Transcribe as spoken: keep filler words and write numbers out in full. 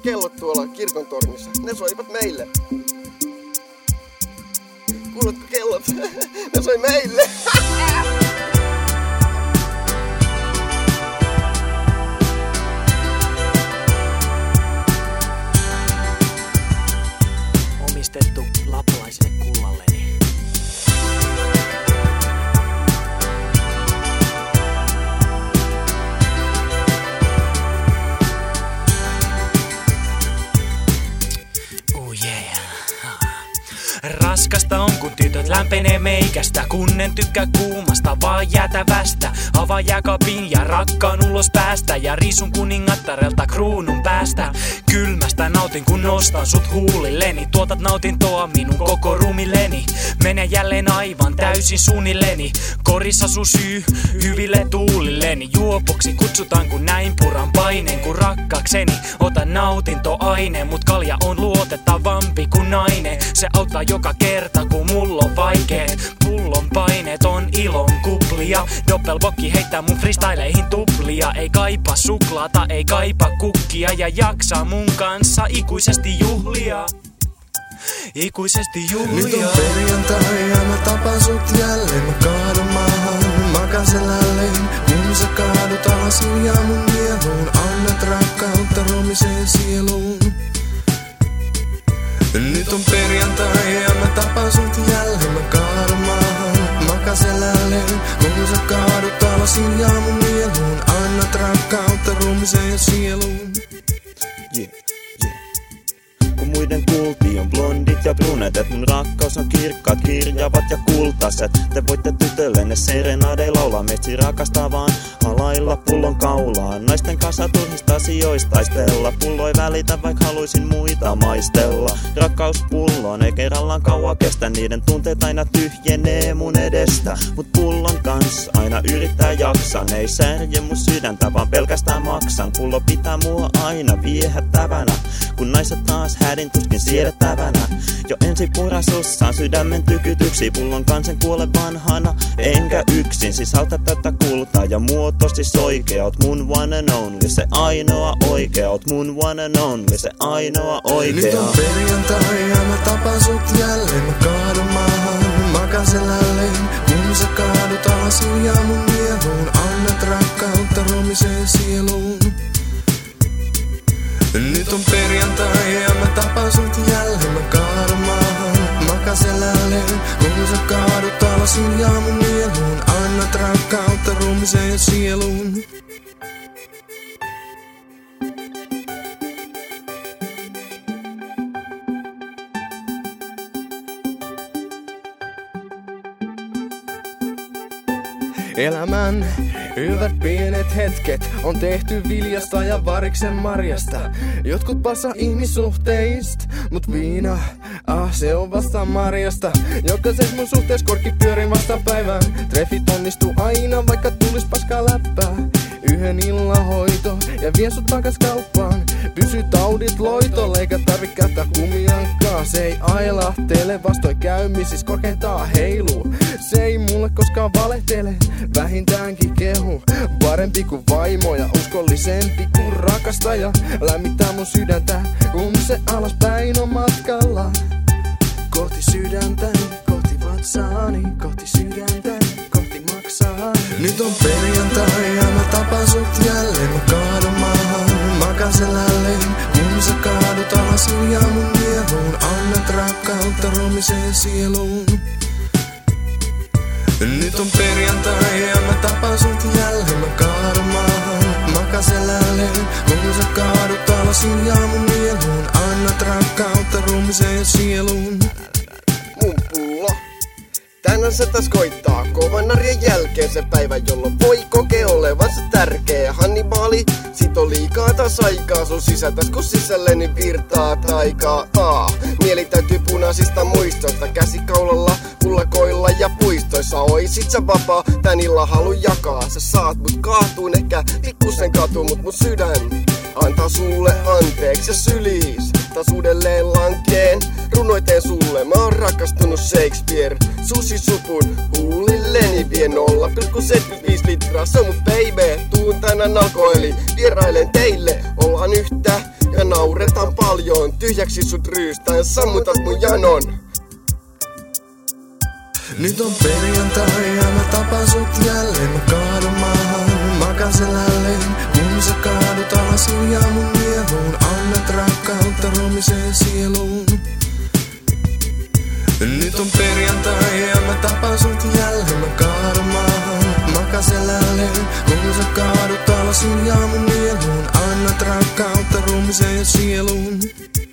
kellot tuolla kirkon tornissa? Ne soivat meille. Kuuletko kellot? Ne soi meille. Omistettu lappalaiselle kullalleni. Oh yeah. Raskasta on, kun tytöt lämpenee meikästä, kun en tykkää kuumasta, vaan jäätävästä. Avaa jääkaapin ja rakkaan ulos päästä, ja riisun kuningattarelta kruunun päästä. Kylmästä nautin, kun nostan sut huulilleni. Tuotat nautintoa minun koko ruumilleni. Mene jälleen aivan täysin suunnilleni. Korissa sun syy hyville tuulilleni. Juopoksi kutsutaan, kun näin puran paineen. Kun rakkaakseni otan nautintoaineen, mut kalja on luotettavampi kuin nainen. Se auttaa joka kerta, kun mulla on vaikeet. Pullon paineet on ilon kuplia. Doppelbokki heittää mun freestyleihin tuplia. Ei kaipa suklaata, ei kaipa kukkia, ja jaksaa mun kanssa ikuisesti juhlia. Ikuisesti juhlia. Nyt on perjantai ja mä tapan sut jälleen. Mä kaadun maahan, makaan selälleen. Kun sä kaadut alasin ja mun nieluun. Annat rakkautta ruumiseen sieluun. Nyt on perjantai ja mä tapan sut jälleen. Mä kaadun maahan, makaan selälleen. Kun sä kaadut alasin ja mun nieluun. Annat rakkautta ruumiseen sieluun. Yeah. Kun muiden kulti on blondit ja brunetet, mun rakkaus on kirkkaat, kirjavat ja kultaset. Te voitte tytöllenne serenadei laulaa, meitsi rakastaa vaan halailla pullon kaulaan. Naisten kanssa turhista asioista taistella, pullo ei välitä, vaik haluisin muita maistella. Rakkaus pulloon ei kerrallaan kauan kestä, niiden tunteet aina tyhjenee mun edestä. Mut pullon kanssa aina yrittää jaksaa, ne ei särje mun sydäntä, vaan pelkästään maksan. Pullo pitää mua aina viehättävänä, kun naiset taas hädin tuskin siedettävänä. Jo ensi purasussaan sydämen tykytyksi, pullon kansen kuole vanhana, enkä yksin. Sisältä tätä kultaa ja muotosis oikea, oot mun one and only, se ainoa oikea. Oot mun one and only, se ainoa oikea. Nyt on perjantai ja mä tapan sut jälleen. Mä kaadun maahan, makaan selälleen. Kun sä kaadut alasin ja mun nieluun. Annat rakkautta ruumiseen sieluun. Nyt on perjantai ja mä tapan sut jälleen. Mä kaadun maahan, makaan selälleen. Kun sä kaadut alasin ja mun nieluun. Annat rakkautta ruumiseen sieluun. Elämän hyvät pienet hetket on tehty viljasta ja variksen marjasta. Jotkut passa ihmissuhteista, mut viina, ah se on vasta marjasta. Jokaises mun suhtees korkki pyörin vasta päivään. Treffit onnistuu aina, vaikka tulis paskaa läppää. Yhden illan hoito ja vien sut takas kauppaan. Pysy taudit loitolle eikä tarvi käyttää kumiankaa. Se ei ailahtele, vastoin käymisis korkeintaan heiluu. Se ei mulle koskaan valehtele, vähintäänkin kehu. Parempi kuin vaimo ja uskollisempi kuin rakastaja. Lämmittää mun sydäntä, kun se alaspäin on matkalla. Kohti sydäntäni, kohti vatsaani, kohti sydäntäni, kohti maksaa. Nyt on perjantai ja mä tapan sut jälleen. Mä kaadun maahan, makaan selälleen. Kun sä kaadut alasin ja mun nieluun. Annat rakkautta ruumiseen sieluun. Nyt on perjantai ja mä tapan sut jälleen. Mä kaadun maahan, makaan selälleen. Kun sä kaadut alasin ja mun nieluun. Annat rakkautta ruumiseen sieluun. Mun pullo. Tänään se taas koittaa kovan arjen jälkeen se päivä, jolloin voi kokea olevansa tärkeä. Hannibaali, sit on liikaa taas aikaa sun sisältäs, kun sisälleni virtaa taikaa. Aa, mieli täytyy punaisista muistoista, käsikaulalla, pullakoilla ja puistoissa. Oisit sä vapaa, tän illan halu jakaa. Sä saat mut kaatuun, ehkä pikkusen katu, mut mun sydän antaa sulle anteeksi ja syliis taas uudelleen lankeen. Runoiteen sulle, mä oon rakastunut Shakespeare. Susisupun huulilleni vie nolla pilkku seitsemänkymmentäviisi litraa. Se on mun baby, tuun tänään alkoili. Vierailen teille, ollaan yhtä ja nauretaan paljon. Tyhjäksi sut ryystään, sammutat mun janon. Nyt on perjantai ja mä tapan sut jälleen. Mä kaadun maahan, makan selälleen. Kun sä kaadut alas hiljaa mun nieluun, annat rakkautta ruumiseen sieluun. Nyt on perjantai ja mä tapan sut jälleen. Mä kaadun maahan, makan selälleen. Kun sä kaadut alas hiljaa mun nieluun, annat rakkautta ruumiseen sieluun.